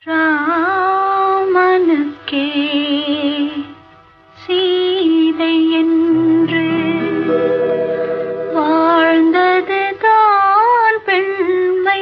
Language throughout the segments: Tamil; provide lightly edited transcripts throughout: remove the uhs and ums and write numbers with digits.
ராமனுக்கே சீதை என்று வாழ்ந்தது தான் பெண்மை.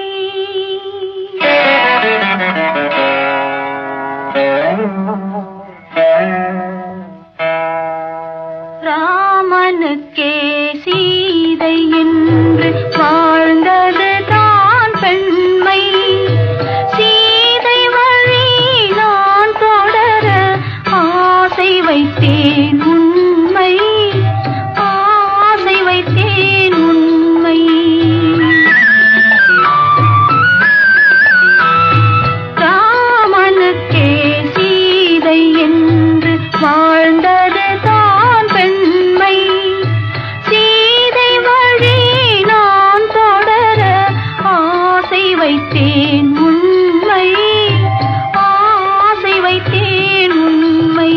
ராமனுக்கே சீதை என்று வாழ்ந்தது தான் பெண்மை. சீதை வழி நான் தொடர ஆசை வைத்தேன் உண்மை, ஆசை வைத்தேன் உண்மை. ராமனுக்கே சீதை என்று வாழ்ந்தது தான் பெண்மை. சீதை வழி நான் தொடர ஆசை வைத்தேன் உண்மை, ஆசை வைத்தேன் உண்மை.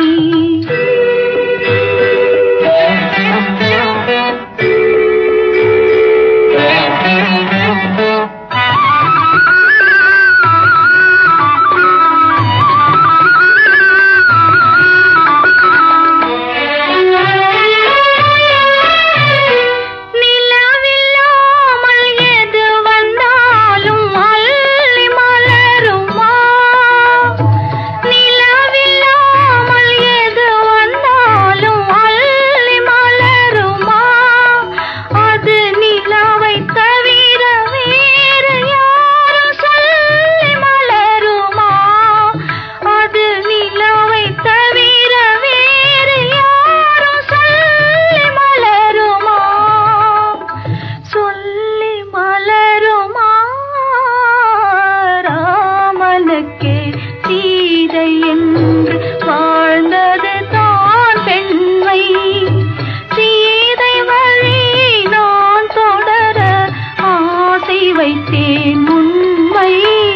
வைத்தேன் உண்மை,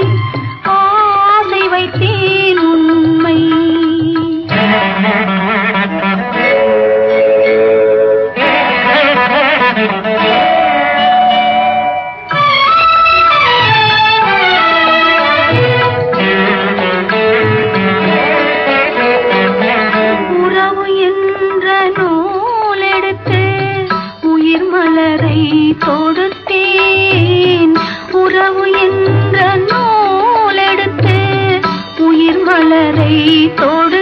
ஆசை வைத்தேன் உண்மை. உறவு என்ற நூலெடுத்து உயிர் மலரை தொடுத்தேன். உறவு என்ற நூலெடுத்து உயிர் மலரை தொடு